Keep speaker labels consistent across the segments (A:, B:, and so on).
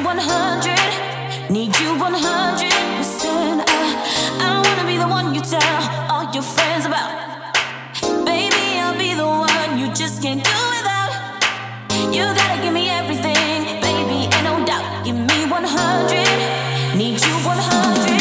A: 100, need you 100%. I wanna be the one you tell all your friends about. Baby, I'll be the one you just can't do without. You gotta give me everything, baby, and no doubt. Give me 100, need you 100%.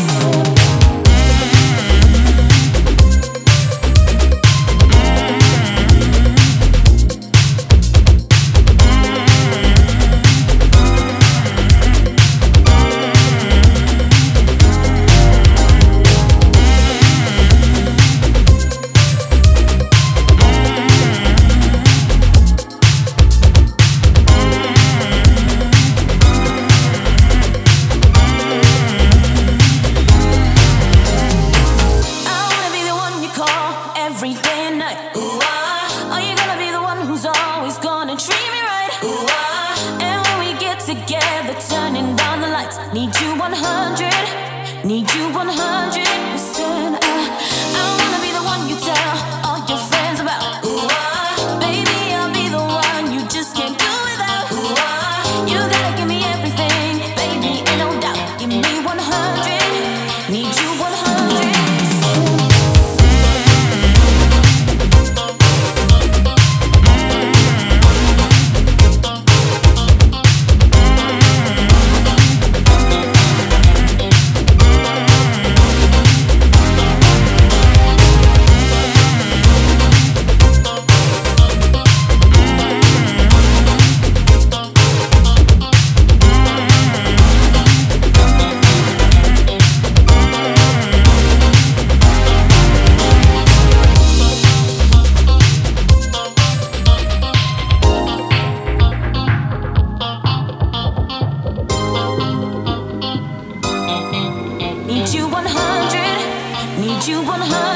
A: Every day and night. Ooh, ah. Are you gonna be the one who's always gonna treat me right? Ooh, ah. And when we get together, turning down the lights, need you 100, need you 100%. I wanna be the one you tell all your friends about. Ooh, ah. Baby, I'll be the one you just can't do without. Ooh, ah. You gotta give me everything, baby, and no doubt. Give me 100, need you 100%. Need you 100, need you 100.